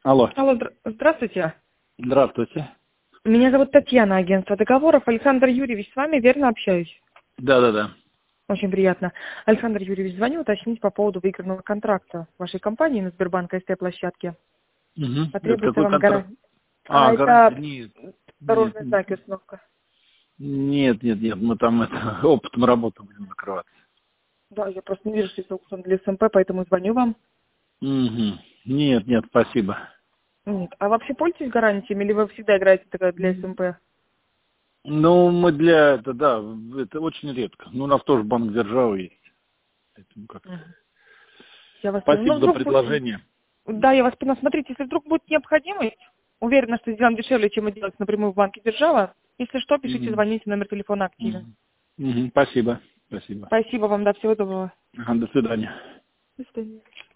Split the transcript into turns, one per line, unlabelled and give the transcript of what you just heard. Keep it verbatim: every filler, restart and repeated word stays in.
Алло.
Алло, здра- здравствуйте.
Здравствуйте.
Меня зовут Татьяна, агентство договоров. Александр Юрьевич, с вами верно общаюсь?
Да-да-да.
Очень приятно. Александр Юрьевич, звоню уточнить по поводу выигранного контракта вашей компании на Сбербанк СТ-площадке.
Угу. Это
Потребуется
какой
вам
контракт?
гарантия.
А,
А
гарантия?
это
Нет. Нет,
дорожные знаки, установка.
нет, нет, нет. Мы там это, опытом работы будем закрываться.
Да, я просто не вижу, что это аукцион для СМП, поэтому звоню вам.
Угу. Нет, нет, спасибо.
Нет. А вообще пользуетесь гарантиями или вы всегда играете такая для СМП?
Ну, мы для это, да, это очень редко. Ну, у нас тоже банк державы есть. Поэтому как-то.
Мгм. Я вас поняла.
Спасибо
Ну,
за
вдруг будет...
предложение.
Да, я вас поняла. Смотрите, если вдруг будет необходимость, уверена, что сделаем дешевле, чем мы делать напрямую в банке держава. Если что, пишите,
Угу.
звоните, номер телефона активен.
Угу. Спасибо. Спасибо.
Спасибо вам, да, всего доброго.
Ага, до свидания.
До свидания.